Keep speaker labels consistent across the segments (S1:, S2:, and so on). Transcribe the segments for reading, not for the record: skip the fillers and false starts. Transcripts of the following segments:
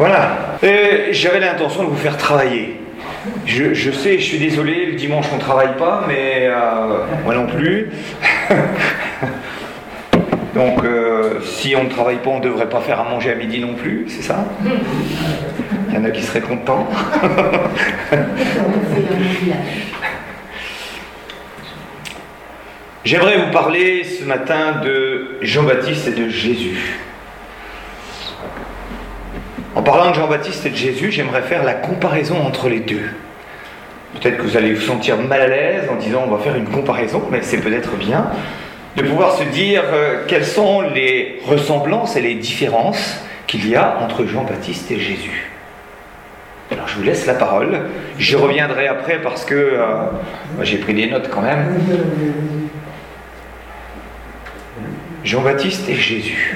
S1: Voilà. J'avais l'intention de vous faire travailler. Je sais, je suis désolé, le dimanche on ne travaille pas, mais moi non plus. Donc si on ne travaille pas, on ne devrait pas faire à manger à midi non plus, c'est ça? Il y en a qui seraient contents. J'aimerais vous parler ce matin de Jean-Baptiste et de Jésus. En parlant de Jean-Baptiste et de Jésus, j'aimerais faire la comparaison entre les deux. Peut-être que vous allez vous sentir mal à l'aise en disant on va faire une comparaison, mais c'est peut-être bien de pouvoir se dire quelles sont les ressemblances et les différences qu'il y a entre Jean-Baptiste et Jésus. Alors je vous laisse la parole. Je reviendrai après parce que j'ai pris des notes quand même. Jean-Baptiste et Jésus.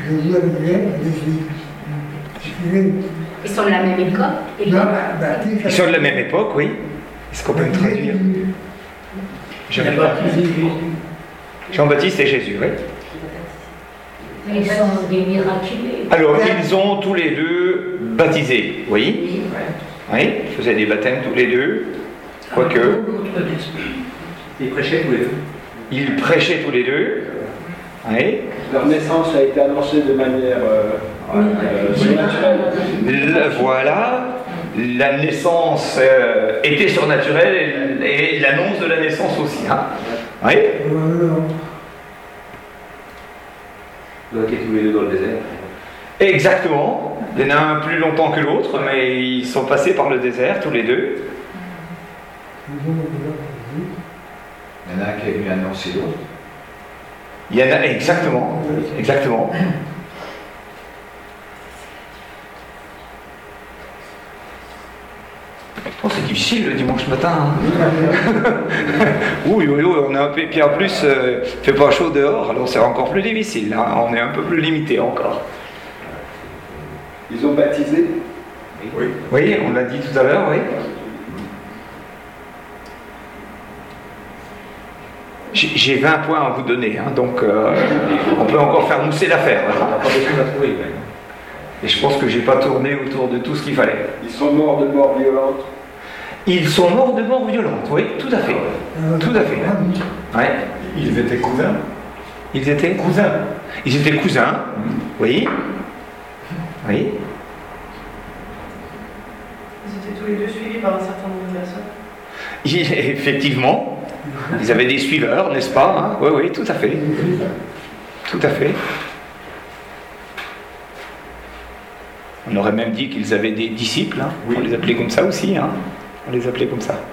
S2: Ils sont de la même époque.
S1: Ils sont de la même époque, oui. Est-ce qu'on peut me traduire? Jean-Baptiste et Jésus, oui.
S2: Ils sont des miraculés.
S1: Alors, ils ont tous les deux baptisé, oui. Oui, ils faisaient des baptêmes tous les deux. Quoique.
S3: Ils prêchaient tous les deux.
S1: Ils prêchaient tous les deux. Oui.
S4: Leur naissance a été annoncée de manière surnaturelle.
S1: Voilà, la naissance était surnaturelle et l'annonce de la naissance aussi. Hein. Oui.
S3: Ils ont été tous les deux dans le désert.
S1: Exactement. Il y en a un plus longtemps que l'autre, mais ils sont passés par le désert tous les deux.
S5: Il y en a un qui est venu annoncer l'autre.
S1: Il y en a, exactement. Oh, c'est difficile le dimanche matin. Hein. oui, on est un peu. Puis en plus, il fait pas chaud dehors, alors c'est encore plus difficile. Hein. On est un peu plus limité encore.
S4: Ils ont baptisé.
S1: Oui, on l'a dit tout à l'heure, oui. J'ai 20 points à vous donner, hein, donc on peut encore faire mousser l'affaire. Hein. Et je pense que j'ai pas tourné autour de tout ce qu'il fallait.
S4: Ils sont morts de mort violente.
S1: Ils sont morts de mort violente, oui, tout à fait. Tout à fait. Ouais.
S5: Ils étaient cousins.
S1: Ils étaient cousins. Ils étaient cousins, oui. Oui.
S6: Ils étaient tous les deux suivis par un certain nombre de personnes.
S1: Effectivement. Ils avaient des suiveurs, n'est-ce pas? Hein? Oui, tout à fait. Tout à fait. On aurait même dit qu'ils avaient des disciples. Hein? Oui. On les appelait comme ça aussi. Hein? On les appelait comme ça.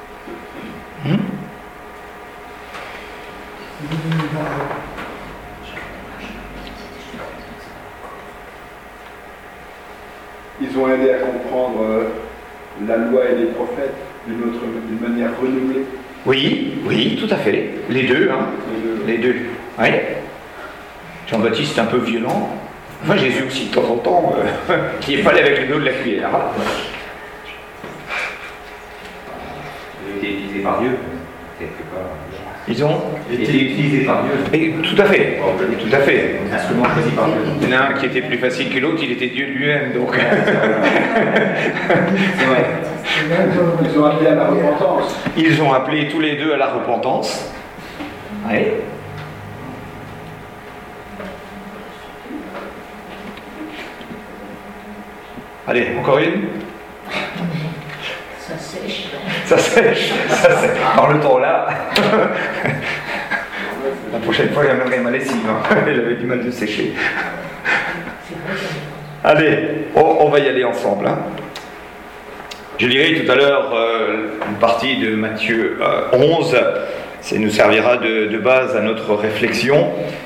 S4: Ils ont aidé à comprendre la loi et les prophètes d'une manière renouvelée.
S1: Oui, tout à fait. Les deux, hein. Les deux. Oui. Jean-Baptiste est un peu violent. Enfin, Jésus aussi, de temps en temps, qui est pas allé avec le dos de la cuillère. Hein.
S3: Ils ont été utilisés par Dieu, quelque part.
S1: Ils ont
S3: été utilisés par Dieu.
S1: Et, tout à fait. Tout à fait.
S3: Instrument choisi par Dieu.
S1: Il y en a un qui était plus facile que l'autre, il était Dieu lui-même, donc.
S3: C'est vrai.
S4: Ils ont appelé à la repentance.
S1: Ils ont appelé tous les deux à la repentance. Oui. Allez, encore une.
S2: Ça sèche.
S1: Ça sèche. Par le temps là. La prochaine fois, j'amènerai ma lessive. Hein. J'avais du mal de sécher. Allez, on va y aller ensemble. Hein. Je lirai tout à l'heure une partie de Matthieu 11. Ça nous servira de base à notre réflexion.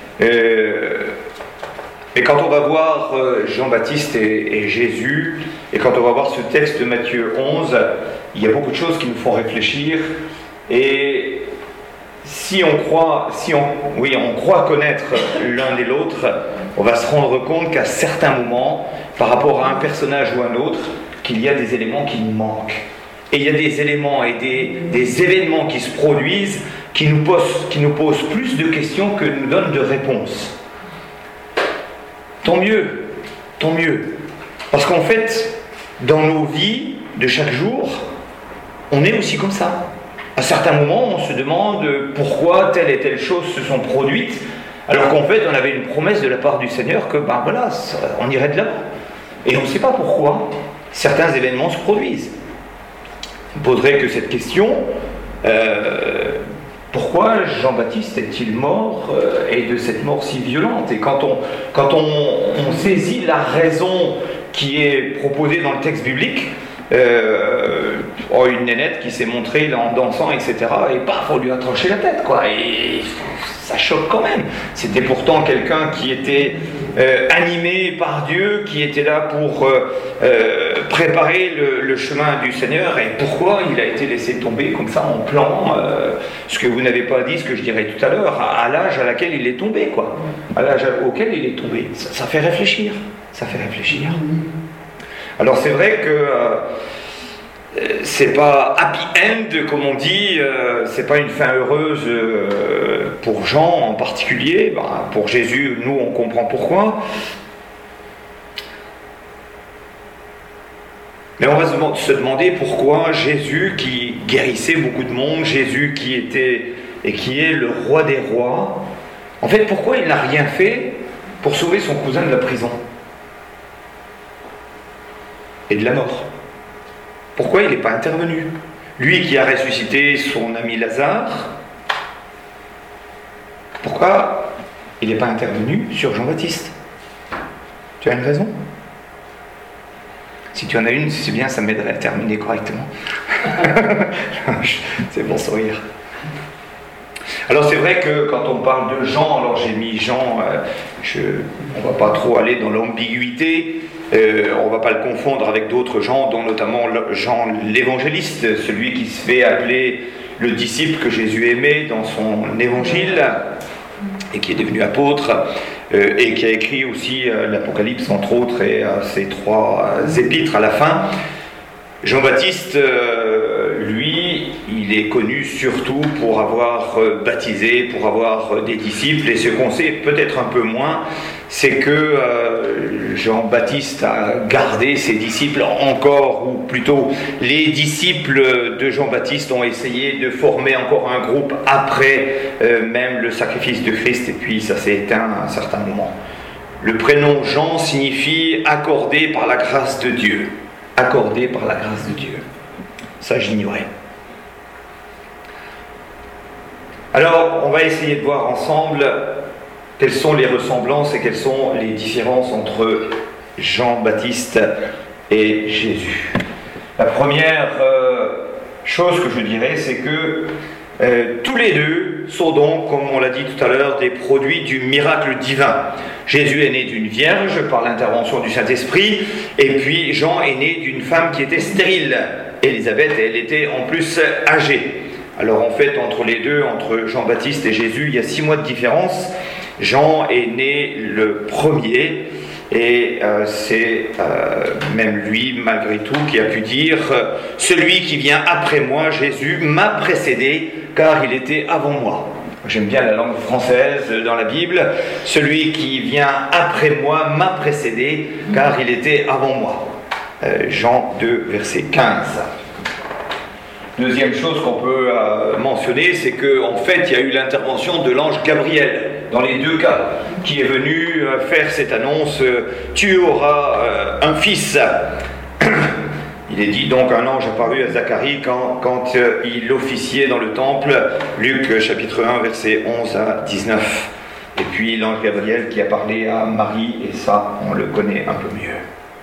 S1: Et quand on va voir Jean-Baptiste et Jésus, et quand on va voir ce texte de Matthieu 11, il y a beaucoup de choses qui nous font réfléchir. Et si on croit connaître l'un et l'autre, on va se rendre compte qu'à certains moments, par rapport à un personnage ou un autre, qu'il y a des éléments qui nous manquent. Et il y a des éléments et des événements qui se produisent qui nous posent plus de questions que nous donnent de réponses. Tant mieux. Parce qu'en fait, dans nos vies de chaque jour, on est aussi comme ça. À certains moments, on se demande pourquoi telle et telle chose se sont produites, alors qu'en fait, on avait une promesse de la part du Seigneur que, on irait de là. Et on ne sait pas pourquoi certains événements se produisent. Je ne poserai que cette question. Pourquoi Jean-Baptiste est-il mort et de cette mort si violente? Et quand on saisit la raison qui est proposée dans le texte biblique, une nénette qui s'est montrée en dansant, etc., et paf, on lui a tranché la tête, quoi. Et ça choque quand même. C'était pourtant quelqu'un qui était animé par Dieu, qui était là pour préparer le chemin du Seigneur. Et pourquoi il a été laissé tomber comme ça en plan, ce que vous n'avez pas dit, ce que je dirais tout à l'heure, à l'âge à laquelle il est tombé, quoi. À l'âge auquel il est tombé. Ça fait réfléchir. Ça fait réfléchir. Alors c'est vrai que c'est pas happy end comme on dit, c'est pas une fin heureuse pour Jean en particulier. Pour Jésus, nous on comprend pourquoi. Mais on va se demander pourquoi Jésus qui guérissait beaucoup de monde, Jésus qui était et qui est le roi des rois, en fait pourquoi il n'a rien fait pour sauver son cousin de la prison et de la mort? Pourquoi il n'est pas intervenu? Lui qui a ressuscité son ami Lazare, pourquoi il n'est pas intervenu sur Jean-Baptiste? Tu as une raison? Si tu en as une, c'est bien, ça m'aiderait à terminer correctement. C'est bon sourire. Alors c'est vrai que quand on parle de Jean, alors j'ai mis Jean, on ne va pas trop aller dans l'ambiguïté, on ne va pas le confondre avec d'autres Jean, dont notamment Jean l'évangéliste, celui qui se fait appeler le disciple que Jésus aimait dans son évangile, et qui est devenu apôtre, et qui a écrit aussi l'Apocalypse entre autres, et ses 3 épîtres à la fin. Jean-Baptiste, lui, il est connu surtout pour avoir baptisé, pour avoir des disciples, et ce qu'on sait peut-être un peu moins, c'est que Jean-Baptiste a gardé ses disciples encore, ou plutôt les disciples de Jean-Baptiste ont essayé de former encore un groupe après même le sacrifice de Christ, et puis ça s'est éteint à un certain moment. Le prénom Jean signifie accordé par la grâce de Dieu. Accordé par la grâce de Dieu. Ça, j'ignorais. Alors, on va essayer de voir ensemble quelles sont les ressemblances et quelles sont les différences entre Jean-Baptiste et Jésus. La première chose que je dirais, c'est que tous les deux sont donc, comme on l'a dit tout à l'heure, des produits du miracle divin. Jésus est né d'une vierge par l'intervention du Saint-Esprit, et puis Jean est né d'une femme qui était stérile. Élisabeth, elle était en plus âgée. Alors en fait, entre les deux, entre Jean-Baptiste et Jésus, il y a 6 mois de différence. Jean est né le premier, et c'est même lui, malgré tout, qui a pu dire « Celui qui vient après moi, Jésus, m'a précédé, car il était avant moi ». J'aime bien la langue française dans la Bible. « Celui qui vient après moi, m'a précédé, car il était avant moi ». Jean 2, verset 15. Deuxième chose qu'on peut mentionner, c'est qu'en fait, il y a eu l'intervention de l'ange Gabriel, dans les 2 cas, qui est venu faire cette annonce « Tu auras un fils ». Il est dit donc un ange apparu à Zacharie quand il officiait dans le temple, Luc chapitre 1, versets 11 à 19. Et puis l'ange Gabriel qui a parlé à Marie, et ça, on le connaît un peu mieux.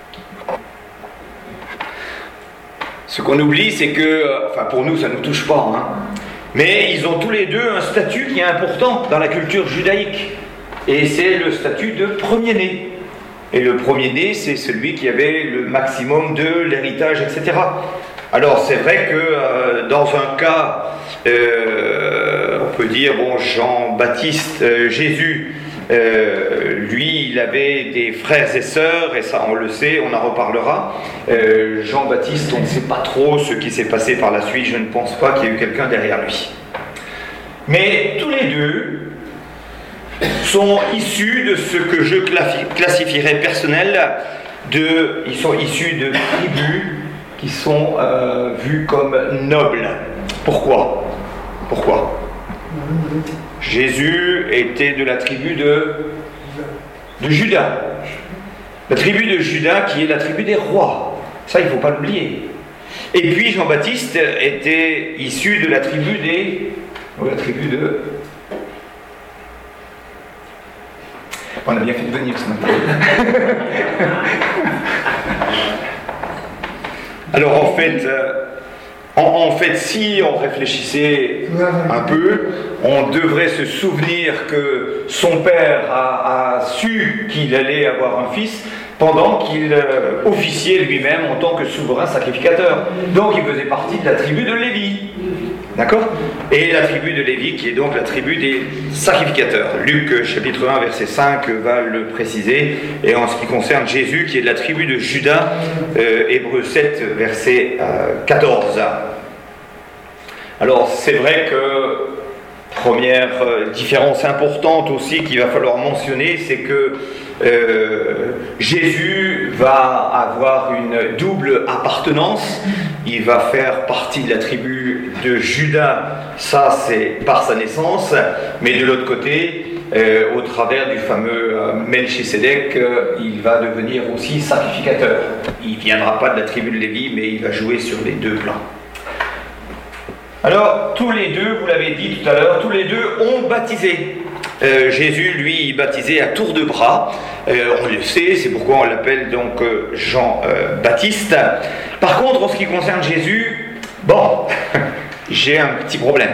S1: Ce qu'on oublie, c'est que, pour nous, ça ne nous touche pas, mais ils ont tous les deux un statut qui est important dans la culture judaïque. Et c'est le statut de premier-né. Et le premier-né, c'est celui qui avait le maximum de l'héritage, etc. Alors, c'est vrai que dans un cas, on peut dire, Jean-Baptiste, Jésus, lui, il avait des frères et sœurs, et ça on le sait, on en reparlera. Jean-Baptiste, on ne sait pas trop ce qui s'est passé par la suite, je ne pense pas qu'il y ait eu quelqu'un derrière lui. Mais tous les deux sont issus de ce que je classifierais personnel ils sont issus de tribus qui sont vues comme nobles. Pourquoi ? Jésus était de la tribu de Juda. La tribu de Juda qui est la tribu des rois. Ça, il ne faut pas l'oublier. Et puis Jean-Baptiste était issu de la tribu de... On a bien fait de venir ce matin. Alors en fait, si on réfléchissait un peu, on devrait se souvenir que son père a su qu'il allait avoir un fils pendant qu'il officiait lui-même en tant que souverain sacrificateur. Donc il faisait partie de la tribu de Lévi. D'accord ? Et la tribu de Lévi qui est donc la tribu des sacrificateurs. Luc chapitre 1 verset 5 va le préciser. Et en ce qui concerne Jésus qui est de la tribu de Juda, Hébreux 7 verset 14. Alors c'est vrai que première différence importante aussi qu'il va falloir mentionner, c'est que Jésus va avoir une double appartenance. Il va faire partie de la tribu de Juda, ça c'est par sa naissance, mais de l'autre côté, au travers du fameux Melchisédek, il va devenir aussi sacrificateur. Il ne viendra pas de la tribu de Lévi, mais il va jouer sur les deux plans. Alors, tous les deux, vous l'avez dit tout à l'heure, tous les deux ont baptisé. Jésus, lui, baptisé à tour de bras. On le sait, c'est pourquoi on l'appelle donc Jean-Baptiste. Par contre, en ce qui concerne Jésus, bon, j'ai un petit problème.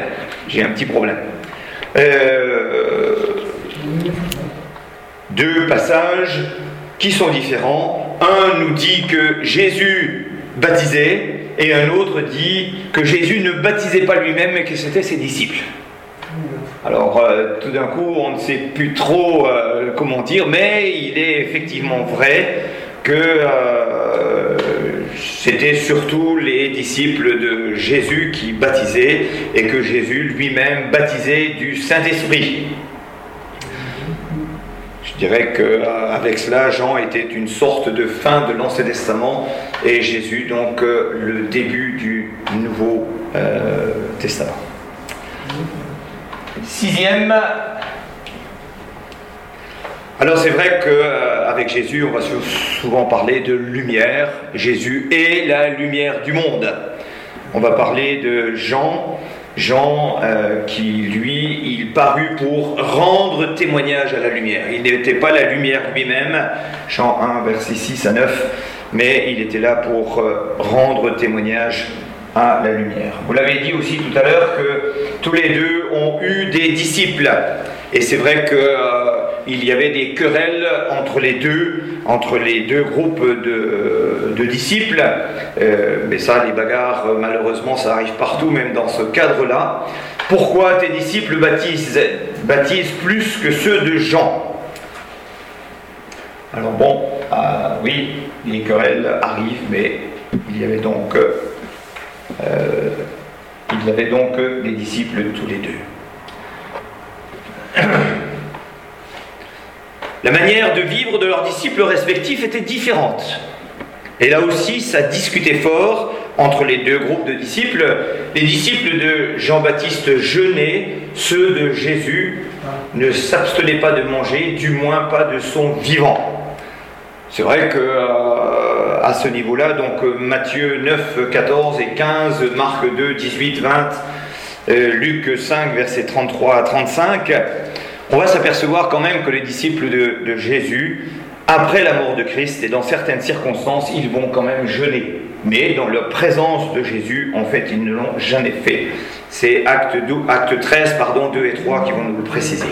S1: Deux passages qui sont différents. Un nous dit que Jésus baptisait, et un autre dit que Jésus ne baptisait pas lui-même, mais que c'était ses disciples. Alors, tout d'un coup, on ne sait plus trop comment dire, mais il est effectivement vrai que c'était surtout les disciples de Jésus qui baptisaient, et que Jésus lui-même baptisait du Saint-Esprit. Je dirais qu'avec cela, Jean était une sorte de fin de l'Ancien Testament et Jésus, donc, le début du Nouveau Testament. Sixième. Alors c'est vrai qu'avec Jésus, on va souvent parler de lumière. Jésus est la lumière du monde. On va parler de Jean qui, lui, il parut pour rendre témoignage à la lumière. Il n'était pas la lumière lui-même, Jean 1, versets 6 à 9, mais il était là pour rendre témoignage à la lumière. Vous l'avez dit aussi tout à l'heure que tous les deux ont eu des disciples. Et c'est vrai qu'il y avait des querelles entre les deux groupes de disciples. Mais ça, les bagarres, malheureusement, ça arrive partout, même dans ce cadre-là. Pourquoi tes disciples baptisent plus que ceux de Jean ? Alors bon, oui, les querelles arrivent, mais il y avait donc des disciples tous les deux. La manière de vivre de leurs disciples respectifs était différente. Et là aussi, ça discutait fort entre les deux groupes de disciples. Les disciples de Jean-Baptiste jeûnaient, ceux de Jésus ne s'abstenaient pas de manger, du moins pas de son vivant. C'est vrai qu'à ce niveau-là, donc Matthieu 9, 14 et 15, Marc 2, 18, 20, Luc 5, versets 33 à 35, on va s'apercevoir quand même que les disciples de Jésus, après la mort de Christ et dans certaines circonstances, ils vont quand même jeûner. Mais dans la présence de Jésus, en fait, ils ne l'ont jamais fait. C'est Acte 13, 2 et 3 qui vont nous le préciser.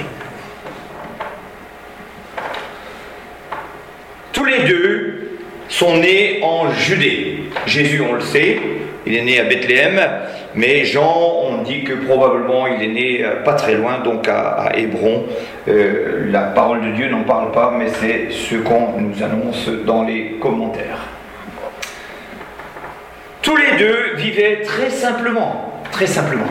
S1: Tous les deux sont nés en Judée. Jésus, on le sait, il est né à Bethléem, mais Jean, on dit que probablement il est né pas très loin, donc à Hébron. La parole de Dieu n'en parle pas, mais c'est ce qu'on nous annonce dans les commentaires. Tous les deux vivaient très simplement.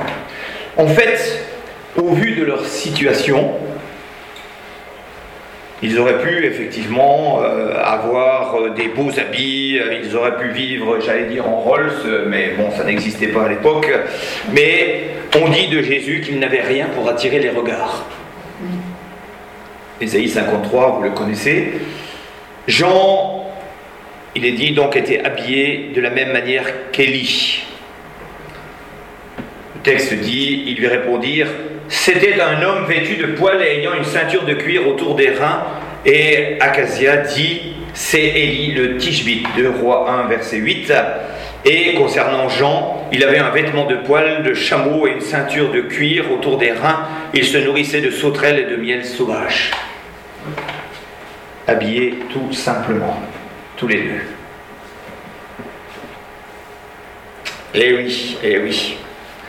S1: En fait, au vu de leur situation, Ils auraient pu effectivement avoir des beaux habits, ils auraient pu vivre, j'allais dire, en Rolls, mais bon, ça n'existait pas à l'époque. Mais on dit de Jésus qu'il n'avait rien pour attirer les regards. Ésaïe 53, vous le connaissez. Jean, il est dit, donc, était habillé de la même manière qu'Élie. Le texte dit, ils lui répondirent, c'était un homme vêtu de poils et ayant une ceinture de cuir autour des reins. Et Acasia dit, c'est Élie le Tishbite, de Rois 1, verset 8. Et concernant Jean, il avait un vêtement de poils de chameau et une ceinture de cuir autour des reins. Il se nourrissait de sauterelles et de miel sauvage. Habillés tout simplement, tous les deux. Eh oui, eh oui.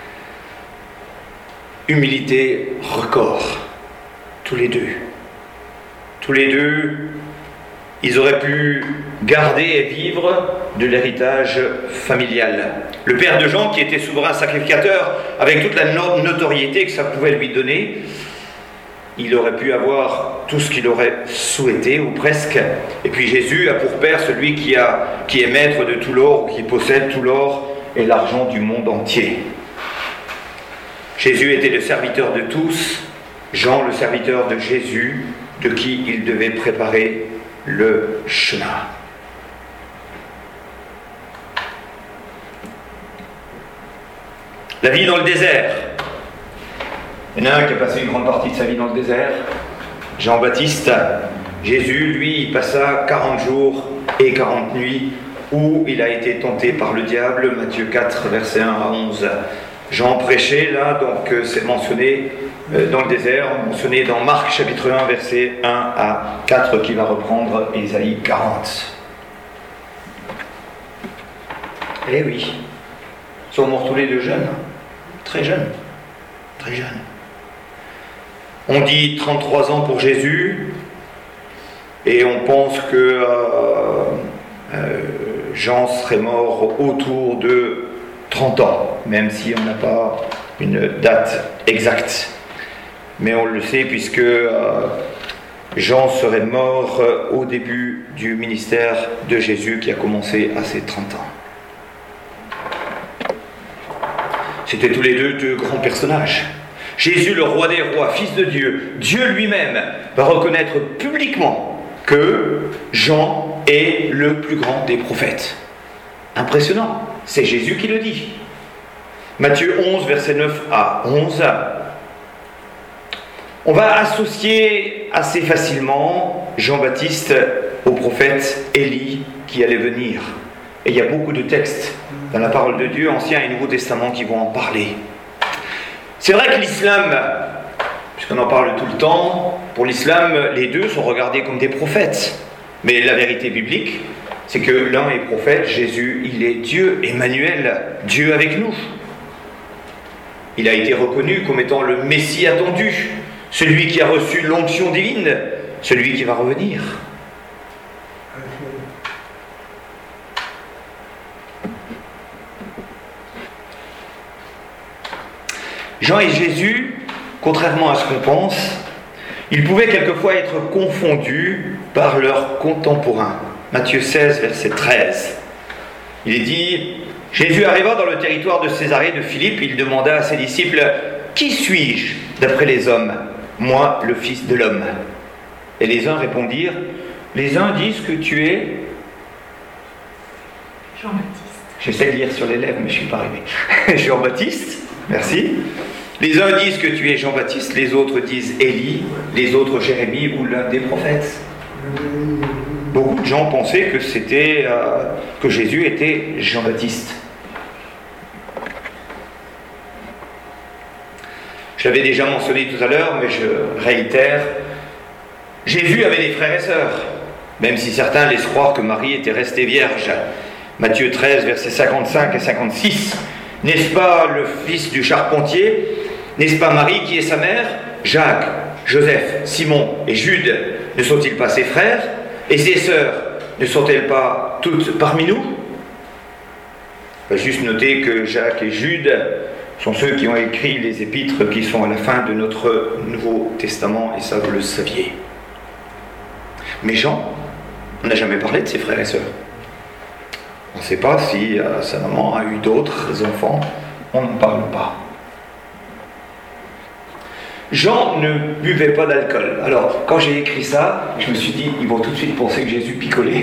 S1: Humilité record, tous les deux. Tous les deux, ils auraient pu garder et vivre de l'héritage familial. Le père de Jean, qui était souverain sacrificateur, avec toute la notoriété que ça pouvait lui donner, il aurait pu avoir tout ce qu'il aurait souhaité, ou presque. Et puis Jésus a pour père celui qui est maître de tout l'or, ou qui possède tout l'or et l'argent du monde entier. Jésus était le serviteur de tous, Jean le serviteur de Jésus, de qui il devait préparer le chemin. La vie dans le désert. Il y en a un qui a passé une grande partie de sa vie dans le désert, Jean-Baptiste. Jésus, lui, il passa 40 jours et 40 nuits où il a été tenté par le diable, Matthieu 4, versets 1 à 11. Jean prêchait là, donc c'est mentionné dans le désert, mentionné dans Marc chapitre 1, versets 1 à 4, qui va reprendre Ésaïe 40. Eh oui, ils sont morts tous les deux jeunes, très jeunes, très jeunes. On dit 33 ans pour Jésus, et on pense que Jean serait mort autour de 30 ans, même si on n'a pas une date exacte. Mais on le sait puisque Jean serait mort au début du ministère de Jésus qui a commencé à ses 30 ans. C'était tous les deux grands personnages. Jésus, le roi des rois, fils de Dieu, Dieu lui-même, va reconnaître publiquement que Jean est le plus grand des prophètes. Impressionnant, c'est Jésus qui le dit. Matthieu 11, versets 9 à 11. On va associer assez facilement Jean-Baptiste au prophète Élie qui allait venir. Et il y a beaucoup de textes dans la parole de Dieu, Ancien et Nouveau Testament, qui vont en parler. C'est vrai que l'islam, puisqu'on en parle tout le temps, pour l'islam, les deux sont regardés comme des prophètes. Mais la vérité biblique, c'est que l'un est prophète, Jésus, il est Dieu, Emmanuel, Dieu avec nous. Il a été reconnu comme étant le Messie attendu, celui qui a reçu l'onction divine, celui qui va revenir. Jean et Jésus, contrairement à ce qu'on pense, ils pouvaient quelquefois être confondus par leurs contemporains. Matthieu 16, verset 13. Il est dit, Jésus arriva dans le territoire de Césarée de Philippe, il demanda à ses disciples, « Qui suis-je d'après les hommes ? Moi, le Fils de l'homme. » Et les uns répondirent, « Les uns disent que tu es... »
S2: Jean-Baptiste.
S1: J'essaie de lire sur les lèvres, mais je ne suis pas arrivé. Jean-Baptiste, merci. Les uns disent que tu es Jean-Baptiste, les autres disent Élie, les autres Jérémie ou l'un des prophètes. Beaucoup de gens pensaient que que Jésus était Jean-Baptiste. Je l'avais déjà mentionné tout à l'heure, mais je réitère. Jésus avait des frères et sœurs, même si certains laissent croire que Marie était restée vierge. Matthieu 13, versets 55 et 56. N'est-ce pas le fils du charpentier ? N'est-ce pas Marie qui est sa mère ? Jacques, Joseph, Simon et Jude, ne sont-ils pas ses frères ? Et ses sœurs, ne sont-elles pas toutes parmi nous ? On va juste noter que Jacques et Jude sont ceux qui ont écrit les épîtres qui sont à la fin de notre Nouveau Testament, et ça vous le saviez. Mais Jean, on n'a jamais parlé de ses frères et sœurs. On ne sait pas si sa maman a eu d'autres enfants, on n'en parle pas. Jean ne buvait pas d'alcool. Alors, quand j'ai écrit ça, je me suis dit, ils vont tout de suite penser que Jésus picolait.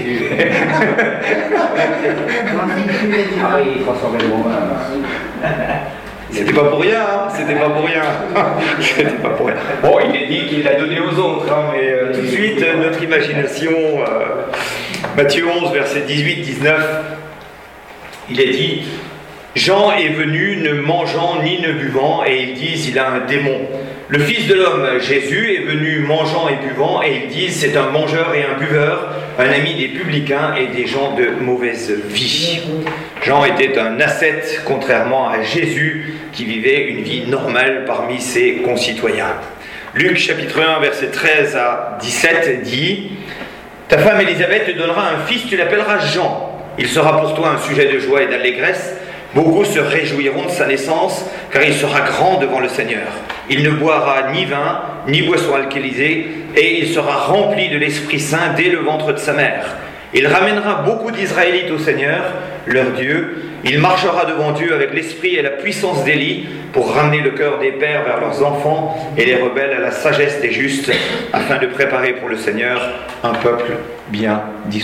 S3: Ah oui, François Bellevaux.
S1: C'était pas pour rien, hein. C'était pas pour rien. C'était pas pour rien. Bon, il est dit qu'il l'a donné aux autres, hein, mais tout de suite, notre imagination, Matthieu 11, versets 18-19, il est dit, Jean est venu ne mangeant ni ne buvant, et ils disent, il a un démon. Le Fils de l'homme, Jésus, est venu mangeant et buvant, et ils disent, c'est un mangeur et un buveur, un ami des publicains et des gens de mauvaise vie. Jean était un ascète, contrairement à Jésus, qui vivait une vie normale parmi ses concitoyens. Luc chapitre 1, versets 13 à 17 dit, « Ta femme Élisabeth te donnera un fils, tu l'appelleras Jean. Il sera pour toi un sujet de joie et d'allégresse. Beaucoup se réjouiront de sa naissance, car il sera grand devant le Seigneur. Il ne boira ni vin, ni boisson alcoolisée, et il sera rempli de l'Esprit Saint dès le ventre de sa mère. Il ramènera beaucoup d'Israélites au Seigneur, leur Dieu. Il marchera devant Dieu avec l'esprit et la puissance d'Élie pour ramener le cœur des pères vers leurs enfants et les rebelles à la sagesse des justes, afin de préparer pour le Seigneur un peuple bien disposé. »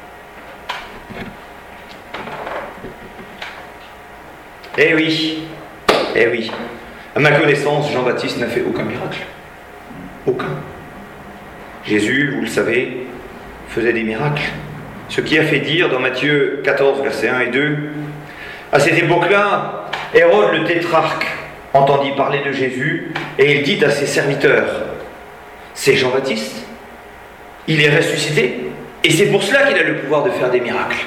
S1: Eh oui, à ma connaissance, Jean-Baptiste n'a fait aucun miracle. Aucun. Jésus, vous le savez, faisait des miracles. Ce qui a fait dire dans Matthieu 14, versets 1 et 2, à cette époque-là, Hérode le tétrarque entendit parler de Jésus et il dit à ses serviteurs, c'est Jean-Baptiste, il est ressuscité et c'est pour cela qu'il a le pouvoir de faire des miracles.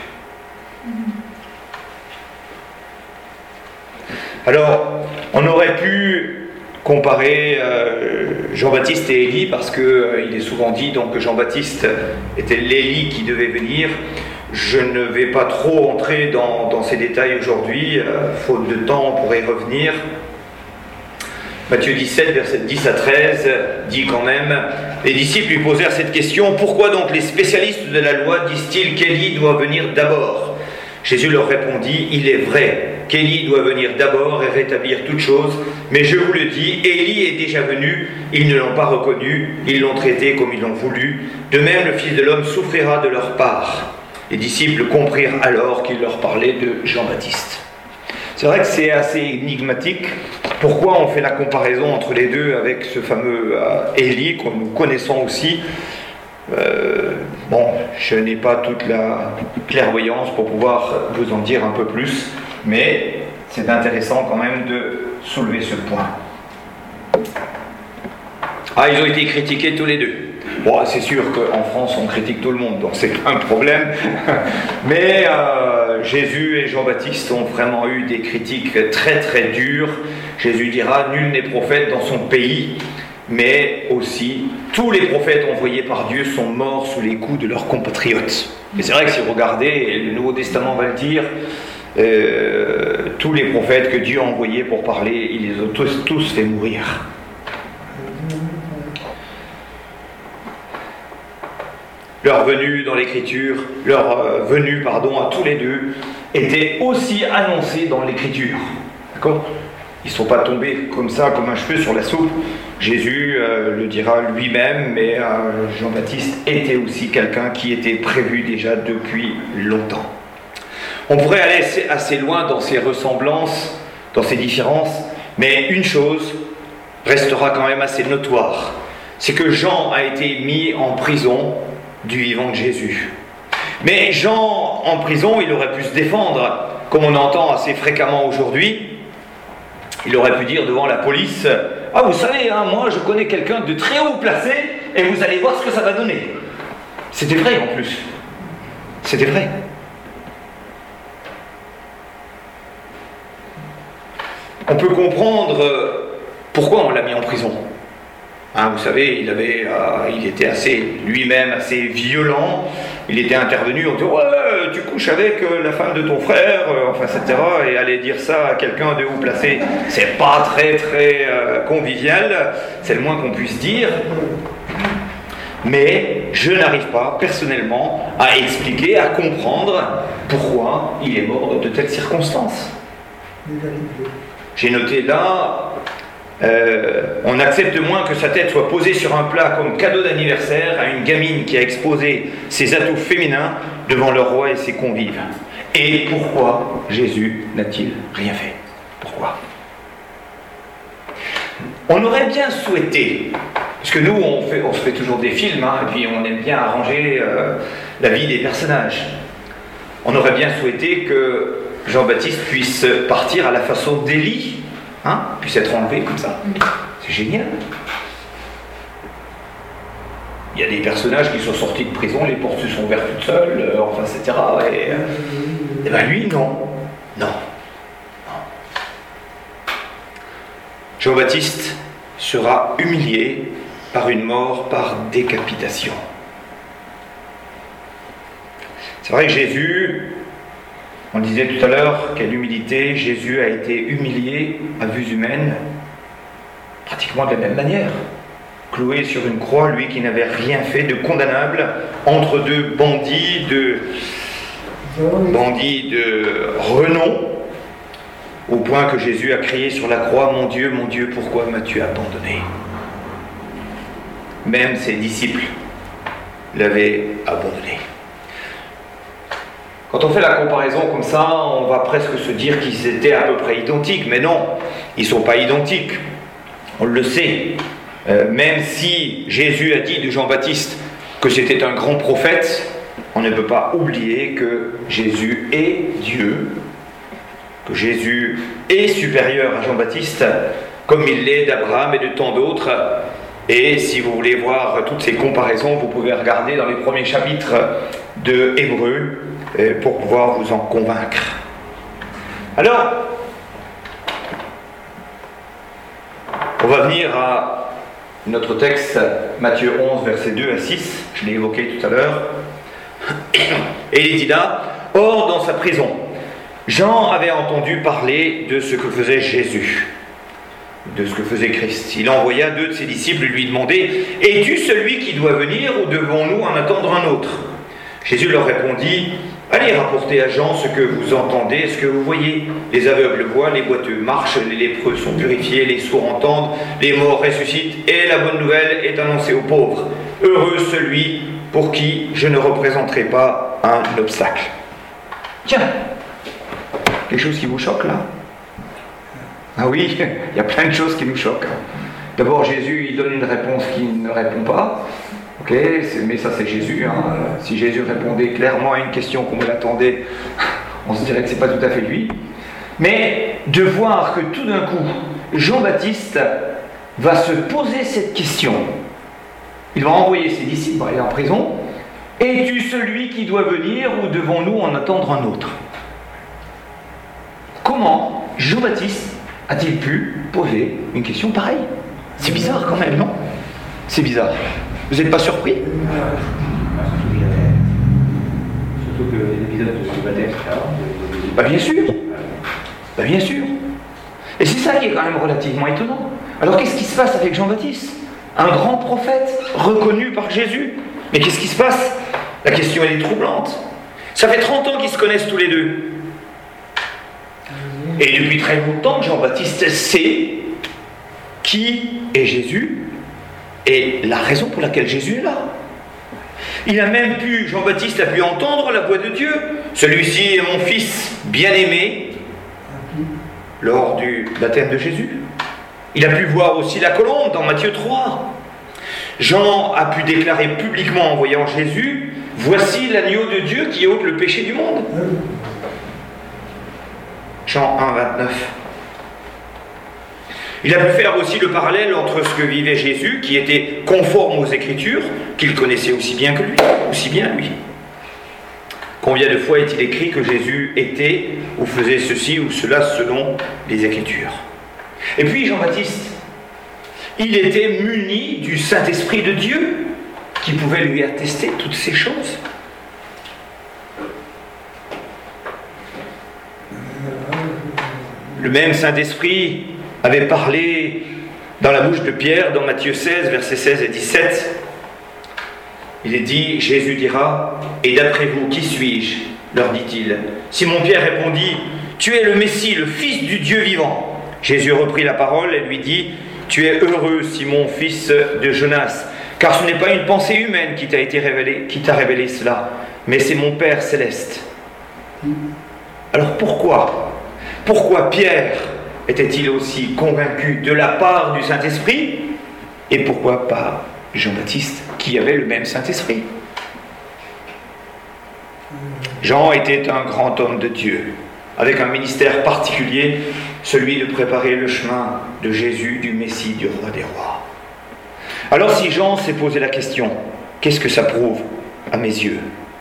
S1: Alors, on aurait pu comparer Jean-Baptiste et Élie parce qu'il est souvent dit donc, que Jean-Baptiste était l'Élie qui devait venir. Je ne vais pas trop entrer dans ces détails aujourd'hui, faute de temps, on pourrait y revenir. Matthieu 17, versets 10 à 13, dit quand même, les disciples lui posèrent cette question, pourquoi donc les spécialistes de la loi disent-ils qu'Élie doit venir d'abord ? Jésus leur répondit, il est vrai qu'Élie doit venir d'abord et rétablir toutes choses, mais je vous le dis, Élie est déjà venu, ils ne l'ont pas reconnu, ils l'ont traité comme ils l'ont voulu, de même le Fils de l'homme souffrira de leur part. Les disciples comprirent alors qu'il leur parlait de Jean-Baptiste. C'est vrai que c'est assez énigmatique. Pourquoi on fait la comparaison entre les deux avec ce fameux Élie que nous connaissons aussi ? Bon, je n'ai pas toute la clairvoyance pour pouvoir vous en dire un peu plus, mais c'est intéressant quand même de soulever ce point. Ah, ils ont été critiqués tous les deux. Bon, c'est sûr qu'en France, on critique tout le monde, donc c'est un problème. Mais Jésus et Jean-Baptiste ont vraiment eu des critiques très très dures. Jésus dira, nul n'est prophète dans son pays. Mais aussi, tous les prophètes envoyés par Dieu sont morts sous les coups de leurs compatriotes. Et c'est vrai que si vous regardez, et le Nouveau Testament va le dire, tous les prophètes que Dieu a envoyés pour parler, ils les ont tous fait mourir. Leur venue dans l'Écriture, leur venue, à tous les deux, était aussi annoncée dans l'Écriture. D'accord ? Ils ne sont pas tombés comme ça, comme un cheveu sur la soupe. Jésus le dira lui-même, mais Jean-Baptiste était aussi quelqu'un qui était prévu déjà depuis longtemps. On pourrait aller assez loin dans ces ressemblances, dans ces différences, mais une chose restera quand même assez notoire. C'est que Jean a été mis en prison du vivant de Jésus. Mais Jean, en prison, il aurait pu se défendre, comme on entend assez fréquemment aujourd'hui. Il aurait pu dire devant la police, « Ah, vous savez, hein, moi je connais quelqu'un de très haut placé, et vous allez voir ce que ça va donner. » C'était vrai en plus. C'était vrai. On peut comprendre pourquoi on l'a mis en prison. Hein, vous savez, il était lui-même assez violent. Il était intervenu en disant « Ouais, tu couches avec la femme de ton frère, etc. » Et aller dire ça à quelqu'un de haut placé, c'est pas très très convivial. C'est le moins qu'on puisse dire. mais je n'arrive pas personnellement à expliquer, à comprendre pourquoi il est mort dans de telles circonstances. J'ai noté là, on accepte moins que sa tête soit posée sur un plat comme cadeau d'anniversaire à une gamine qui a exposé ses atouts féminins devant le roi et ses convives. Et pourquoi Jésus n'a-t-il rien fait? Pourquoi? On aurait bien souhaité, parce que nous on se fait toujours des films, et puis on aime bien arranger la vie des personnages. On aurait bien souhaité que Jean-Baptiste puisse partir à la façon d'Élie, puisse être enlevé comme ça. C'est génial. Il y a des personnages qui sont sortis de prison, les portes se sont ouvertes toutes seules, etc. Et bien lui, non. Jean-Baptiste sera humilié par une mort par décapitation. C'est vrai que Jésus, on le disait tout à l'heure, quelle humilité, Jésus a été humilié à vues humaines, pratiquement de la même manière. Cloué sur une croix, lui qui n'avait rien fait de condamnable, entre deux bandits de renom, au point que Jésus a crié sur la croix, mon Dieu, pourquoi m'as-tu abandonné? Même ses disciples l'avaient abandonné. Quand on fait la comparaison comme ça, on va presque se dire qu'ils étaient à peu près identiques, mais non, ils ne sont pas identiques. On le sait. Même si Jésus a dit de Jean-Baptiste que c'était un grand prophète, on ne peut pas oublier que Jésus est Dieu, que Jésus est supérieur à Jean-Baptiste, comme il l'est d'Abraham et de tant d'autres. Et si vous voulez voir toutes ces comparaisons, vous pouvez regarder dans les premiers chapitres de Hébreux pour pouvoir vous en convaincre. Alors, on va venir à notre texte, Matthieu 11, versets 2 à 6, je l'ai évoqué tout à l'heure. Et il dit là, « Or, dans sa prison, Jean avait entendu parler de ce que faisait Jésus, de ce que faisait Christ. Il envoya 2 de ses disciples lui demander, « Es-tu celui qui doit venir ou devons-nous en attendre un autre ?» Jésus leur répondit, « Allez rapporter à Jean ce que vous entendez, ce que vous voyez. Les aveugles voient, les boiteux marchent, les lépreux sont purifiés, les sourds entendent, les morts ressuscitent, et la bonne nouvelle est annoncée aux pauvres. Heureux celui pour qui je ne représenterai pas un obstacle. » Tiens, quelque chose qui vous choque là? Ah oui, il y a plein de choses qui nous choquent. D'abord, Jésus, il donne une réponse qui ne répond pas. Ok, mais ça c'est Jésus. Si Jésus répondait clairement à une question qu'on l'attendait, on se dirait que c'est pas tout à fait lui. Mais de voir que tout d'un coup, Jean-Baptiste va se poser cette question. Il va envoyer ses disciples aller en prison. Es-tu celui qui doit venir ou devons-nous en attendre un autre? Comment Jean-Baptiste a-t-il pu poser une question pareille? C'est bizarre quand même, non? C'est bizarre. Vous n'êtes pas surpris?
S3: Surtout que l'épisode de ce baptême,
S1: bien sûr. Bien sûr. Et c'est ça qui est quand même relativement étonnant. Alors qu'est-ce qui se passe avec Jean-Baptiste? Un grand prophète reconnu par Jésus. Mais qu'est-ce qui se passe? La question elle est troublante. Ça fait 30 ans qu'ils se connaissent tous les deux. Et depuis très longtemps, Jean-Baptiste sait qui est Jésus et la raison pour laquelle Jésus est là. Jean-Baptiste a pu entendre la voix de Dieu. Celui-ci est mon fils bien-aimé lors du baptême de Jésus. Il a pu voir aussi la colombe dans Matthieu 3. Jean a pu déclarer publiquement en voyant Jésus, « Voici l'agneau de Dieu qui ôte le péché du monde. » Jean 1, 29. Il a pu faire aussi le parallèle entre ce que vivait Jésus, qui était conforme aux Écritures, qu'il connaissait aussi bien lui. Combien de fois est-il écrit que Jésus était ou faisait ceci ou cela selon les Écritures? Et puis Jean-Baptiste, il était muni du Saint-Esprit de Dieu, qui pouvait lui attester toutes ces choses. Le même Saint-Esprit avait parlé dans la bouche de Pierre, dans Matthieu 16, versets 16 et 17. Il est dit, Jésus dira, « Et d'après vous, qui suis-je » leur dit-il. Simon-Pierre répondit, « Tu es le Messie, le Fils du Dieu vivant. » Jésus reprit la parole et lui dit, « Tu es heureux, Simon, fils de Jonas, car ce n'est pas une pensée humaine qui t'a révélé cela, mais c'est mon Père céleste. » Alors pourquoi Pierre était-il aussi convaincu de la part du Saint-Esprit, et pourquoi pas Jean-Baptiste, qui avait le même Saint-Esprit? Jean était un grand homme de Dieu, avec un ministère particulier, celui de préparer le chemin de Jésus, du Messie, du roi des rois. Alors si Jean s'est posé la question, qu'est-ce que ça prouve à mes yeux?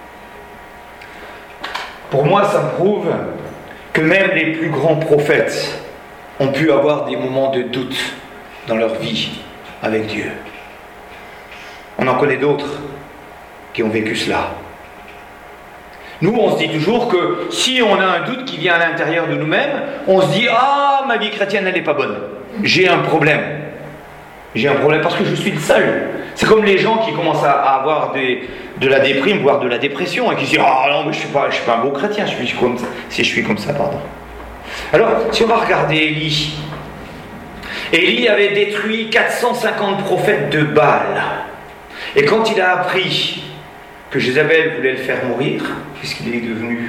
S1: Pour moi, ça me prouve que même les plus grands prophètes ont pu avoir des moments de doute dans leur vie avec Dieu. On en connaît d'autres qui ont vécu cela. Nous, on se dit toujours que si on a un doute qui vient à l'intérieur de nous-mêmes, on se dit « Ah, ma vie chrétienne, elle n'est pas bonne. J'ai un problème. J'ai un problème parce que je suis le seul. » C'est comme les gens qui commencent à avoir de la déprime, voire de la dépression, et qui se disent « Ah non, mais je suis pas un bon chrétien, si je suis comme ça, pardon. » Alors, si on va regarder Élie, Élie avait détruit 450 prophètes de Baal. Et quand il a appris que Jézabel voulait le faire mourir, qu'est-ce qu'il est devenu?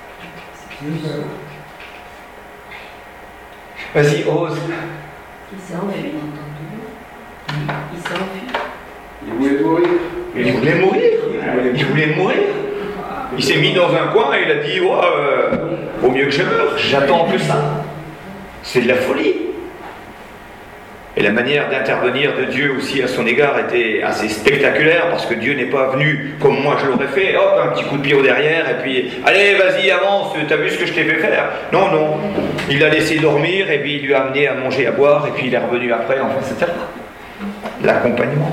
S1: Vas-y, ose.
S2: Il s'est enfui. Il s'est enfui.
S4: Il voulait mourir.
S1: Il voulait mourir. Il voulait mourir. Il s'est mis dans un coin et il a dit vaut mieux que je meure, j'attends que ça. C'est de la folie. Et la manière d'intervenir de Dieu aussi à son égard était assez spectaculaire, parce que Dieu n'est pas venu comme moi je l'aurais fait, hop, un petit coup de pied au derrière, et puis allez, vas-y, avance, t'as vu ce que je t'ai fait faire? Non, non. Il l'a laissé dormir, et puis il lui a amené à manger, à boire, et puis il est revenu après, enfin, c'était l'accompagnement.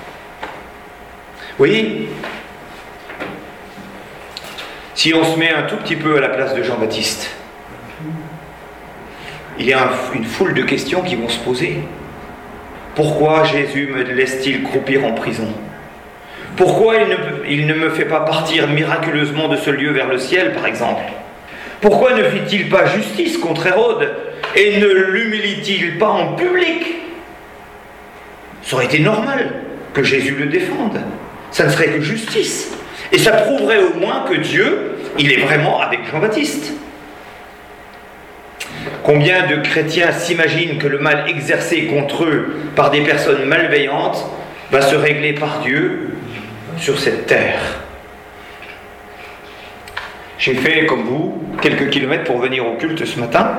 S1: Oui. Si on se met un tout petit peu à la place de Jean-Baptiste, il y a une foule de questions qui vont se poser. Pourquoi Jésus me laisse-t-il croupir en prison? Pourquoi il ne me fait pas partir miraculeusement de ce lieu vers le ciel, par exemple? Pourquoi ne fit-il pas justice contre Hérode et ne l'humilie-t-il pas en public? Ça aurait été normal que Jésus le défende. Ça ne serait que justice. Et ça prouverait au moins que Dieu, il est vraiment avec Jean-Baptiste. Combien de chrétiens s'imaginent que le mal exercé contre eux par des personnes malveillantes va se régler par Dieu sur cette terre? J'ai fait, comme vous, quelques kilomètres pour venir au culte ce matin.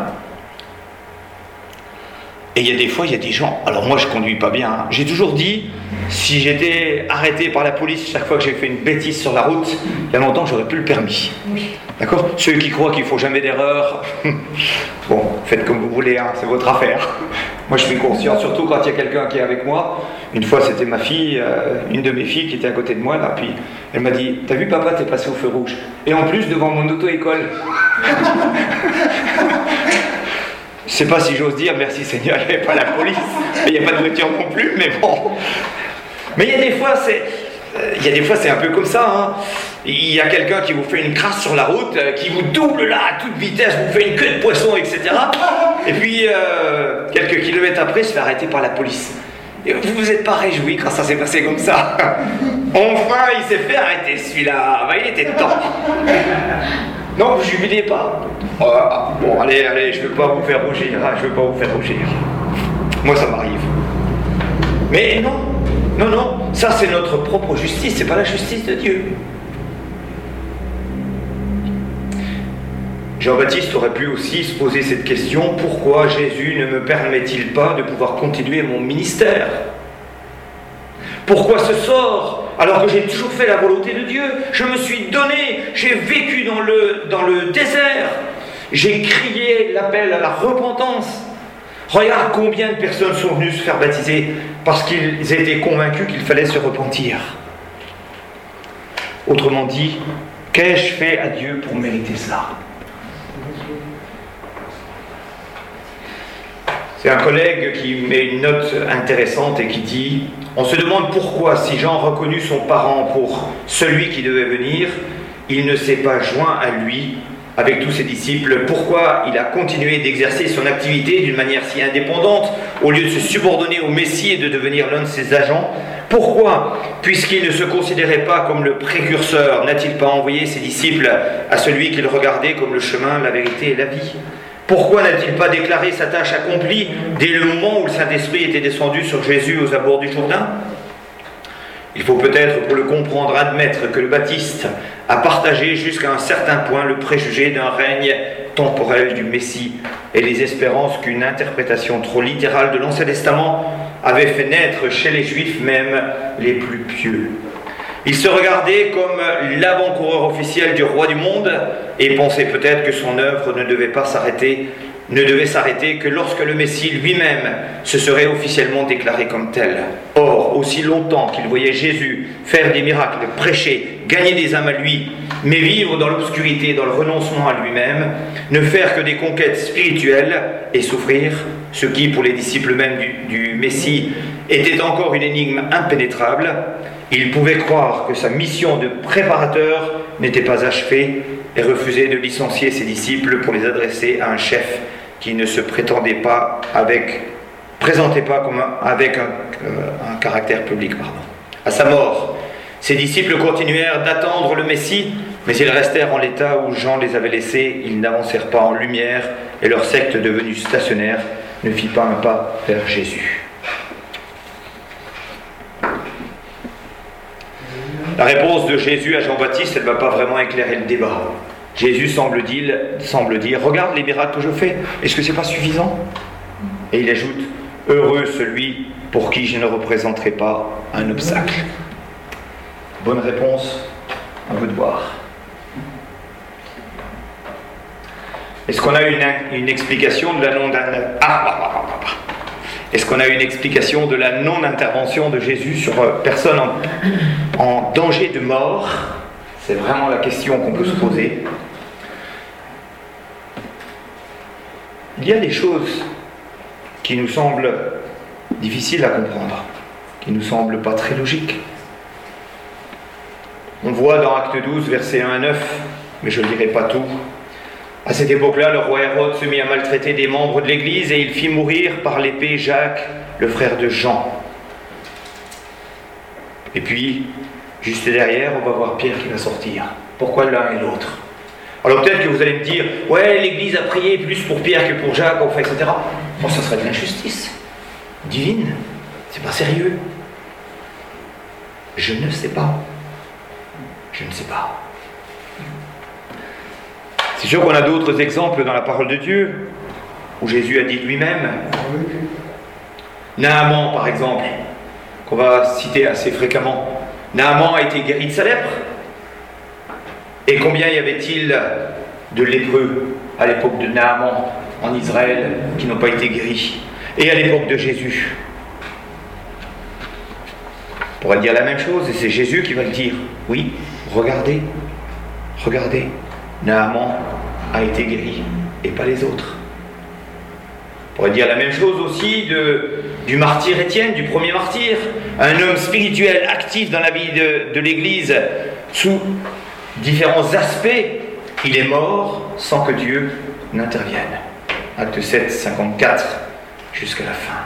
S1: Et il y a des fois, il y a des gens... Alors moi, je ne conduis pas bien. Hein. J'ai toujours dit, si j'étais arrêté par la police chaque fois que j'ai fait une bêtise sur la route, il y a longtemps, j'aurais plus le permis.
S2: Oui.
S1: D'accord? Ceux qui croient qu'il ne faut jamais d'erreur, bon, faites comme vous voulez, hein, c'est votre affaire. Moi, je suis conscient, surtout quand il y a quelqu'un qui est avec moi. Une fois, c'était ma fille, une de mes filles qui était à côté de moi, là, puis elle m'a dit, « T'as vu, papa, t'es passé au feu rouge. » Et en plus, devant mon auto-école. Je ne sais pas si j'ose dire, merci Seigneur, il n'y avait pas la police, il n'y a pas de voiture non plus, mais bon. Mais il y a des fois, c'est un peu comme ça. Hein. Il y a quelqu'un qui vous fait une crasse sur la route, qui vous double là à toute vitesse, vous fait une queue de poisson, etc. Et puis, quelques kilomètres après, se fait arrêter par la police. Et vous vous êtes pas réjoui quand ça s'est passé comme ça. Enfin, il s'est fait arrêter celui-là. Ben, il était temps. Non, vous jubilez pas. Bon, allez, je ne veux pas vous faire rougir. Hein, je veux pas vous faire rougir. Moi, ça m'arrive. Mais non, ça c'est notre propre justice, c'est pas la justice de Dieu. Jean-Baptiste aurait pu aussi se poser cette question, pourquoi Jésus ne me permet-il pas de pouvoir continuer mon ministère? Pourquoi ce sort, alors que j'ai toujours fait la volonté de Dieu? Je me suis donné, j'ai vécu dans le désert, j'ai crié l'appel à la repentance. Regarde combien de personnes sont venues se faire baptiser parce qu'ils étaient convaincus qu'il fallait se repentir. Autrement dit, qu'ai-je fait à Dieu pour mériter cela? C'est un collègue qui met une note intéressante et qui dit « On se demande pourquoi, si Jean reconnut son parent pour celui qui devait venir, il ne s'est pas joint à lui avec tous ses disciples. Pourquoi il a continué d'exercer son activité d'une manière si indépendante au lieu de se subordonner au Messie et de devenir l'un de ses agents? Pourquoi, puisqu'il ne se considérait pas comme le précurseur, n'a-t-il pas envoyé ses disciples à celui qu'il regardait comme le chemin, la vérité et la vie? Pourquoi n'a-t-il pas déclaré sa tâche accomplie dès le moment où le Saint-Esprit était descendu sur Jésus aux abords du Jourdain? Il faut peut-être, pour le comprendre, admettre que le Baptiste a partagé jusqu'à un certain point le préjugé d'un règne temporel du Messie et les espérances qu'une interprétation trop littérale de l'Ancien Testament avait fait naître chez les Juifs même les plus pieux. Il se regardait comme l'avant-coureur officiel du roi du monde et pensait peut-être que son œuvre ne devait s'arrêter que lorsque le Messie lui-même se serait officiellement déclaré comme tel. Or, aussi longtemps qu'il voyait Jésus faire des miracles, prêcher, gagner des âmes à lui, mais vivre dans l'obscurité, dans le renoncement à lui-même, ne faire que des conquêtes spirituelles et souffrir, ce qui, pour les disciples même du Messie, était encore une énigme impénétrable, il pouvait croire que sa mission de préparateur n'était pas achevée et refusait de licencier ses disciples pour les adresser à un chef qui ne se présentait pas comme avec un caractère public. À sa mort, ses disciples continuèrent d'attendre le Messie, mais ils restèrent en l'état où Jean les avait laissés. Ils n'avancèrent pas en lumière et leur secte devenue stationnaire ne fit pas un pas vers Jésus. La réponse de Jésus à Jean-Baptiste, elle ne va pas vraiment éclairer le débat. Jésus semble dire « Regarde les miracles que je fais, est-ce que ce n'est pas suffisant ?» Et il ajoute « Heureux celui pour qui je ne représenterai pas un obstacle. » Bonne réponse, à vous de voir. Est-ce qu'on a une explication de la Est-ce qu'on a une explication de la non-intervention de Jésus sur personne en danger de mort? C'est vraiment la question qu'on peut se poser. Il y a des choses qui nous semblent difficiles à comprendre, qui ne nous semblent pas très logiques. On voit dans Acte 12, versets 1 à 9, mais je ne dirai pas tout. À cette époque-là, le roi Hérode se mit à maltraiter des membres de l'Église et il fit mourir par l'épée Jacques, le frère de Jean. Et puis, juste derrière, on va voir Pierre qui va sortir. Pourquoi l'un et l'autre? Alors peut-être que vous allez me dire, ouais, l'Église a prié plus pour Pierre que pour Jacques, enfin, etc. Bon, ça serait de l'injustice divine. C'est pas sérieux. Je ne sais pas. Je ne sais pas. C'est sûr qu'on a d'autres exemples dans la parole de Dieu, où Jésus a dit lui-même. Naaman, par exemple, qu'on va citer assez fréquemment. Naaman a été guéri de sa lèpre. Et combien y avait-il de lépreux à l'époque de Naaman en Israël qui n'ont pas été guéris? Et à l'époque de Jésus, on pourrait dire la même chose, et c'est Jésus qui va le dire. Oui, regardez, Naaman a été guéri, et pas les autres. On pourrait dire la même chose aussi du martyr Étienne, du premier martyr, un homme spirituel actif dans la vie de l'Église, sous différents aspects. Il est mort sans que Dieu n'intervienne. Acte 7, 54, jusqu'à la fin.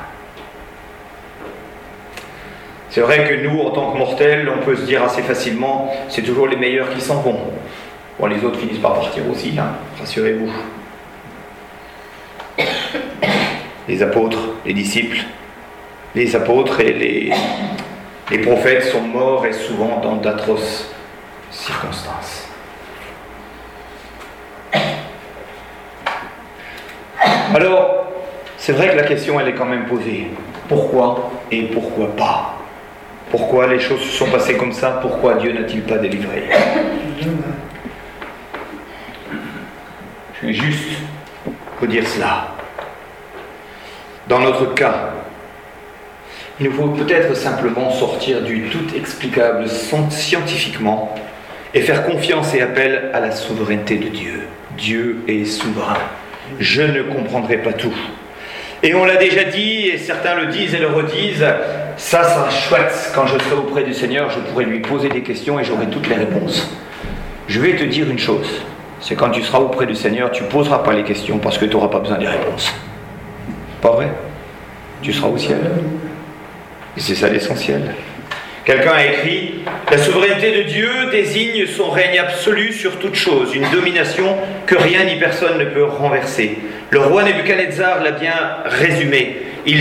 S1: C'est vrai que nous, en tant que mortels, on peut se dire assez facilement, c'est toujours les meilleurs qui s'en vont. Bon, les autres finissent par partir aussi, rassurez-vous. Les apôtres, les disciples, les apôtres et les prophètes sont morts et souvent dans d'atroces circonstances. Alors, c'est vrai que la question, elle est quand même posée. Pourquoi et pourquoi pas? Pourquoi les choses se sont passées comme ça? Pourquoi Dieu n'a-t-il pas délivré? Je vais juste vous dire cela. Dans notre cas, il nous faut peut-être simplement sortir du tout explicable scientifiquement et faire confiance et appel à la souveraineté de Dieu. Dieu est souverain. Je ne comprendrai pas tout. Et on l'a déjà dit, et certains le disent et le redisent, ça sera chouette, quand je serai auprès du Seigneur, je pourrai lui poser des questions et j'aurai toutes les réponses. Je vais te dire une chose, c'est quand tu seras auprès du Seigneur, tu ne poseras pas les questions parce que tu n'auras pas besoin des réponses. Pas vrai? Tu seras au ciel. Et c'est ça l'essentiel. Quelqu'un a écrit « La souveraineté de Dieu désigne son règne absolu sur toute chose, une domination que rien ni personne ne peut renverser. Le roi Nebuchadnezzar l'a bien résumé. Il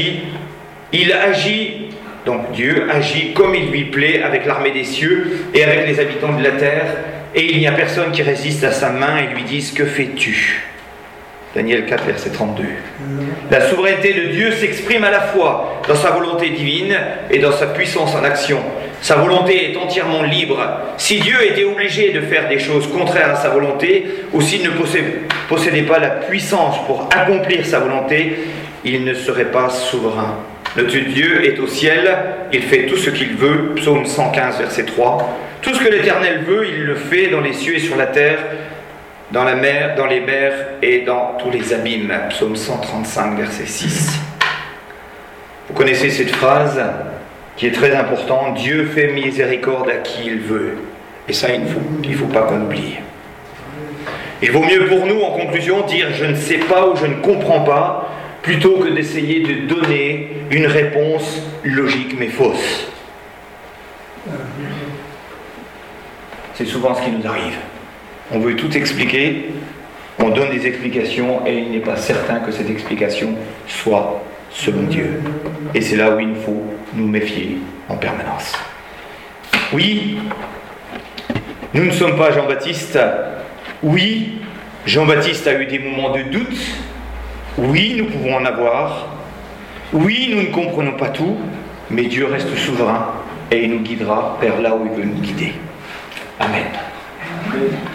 S1: agit, donc Dieu agit comme il lui plaît avec l'armée des cieux et avec les habitants de la terre, et il n'y a personne qui résiste à sa main et lui dise « Que fais-tu » Daniel 4, verset 32. La souveraineté de Dieu s'exprime à la fois dans sa volonté divine et dans sa puissance en action. Sa volonté est entièrement libre. Si Dieu était obligé de faire des choses contraires à sa volonté, ou s'il ne possédait pas la puissance pour accomplir sa volonté, il ne serait pas souverain. Notre Dieu est au ciel, il fait tout ce qu'il veut. Psaume 115, verset 3. Tout ce que l'Éternel veut, il le fait dans les cieux et sur la terre, dans la mer, dans les mers et dans tous les abîmes. Psaume 135, verset 6. Vous connaissez cette phrase qui est très importante. Dieu fait miséricorde à qui il veut. Et ça, il ne faut pas qu'on oublie. Il vaut mieux pour nous, en conclusion, dire « je ne sais pas » ou « je ne comprends pas » plutôt que d'essayer de donner une réponse logique mais fausse. C'est souvent ce qui nous arrive. On veut tout expliquer, on donne des explications et il n'est pas certain que cette explication soit selon Dieu. Et c'est là où il faut nous méfier en permanence. Oui, nous ne sommes pas Jean-Baptiste. Oui, Jean-Baptiste a eu des moments de doute. Oui, nous pouvons en avoir. Oui, nous ne comprenons pas tout, mais Dieu reste souverain et il nous guidera vers là où il veut nous guider. Amen.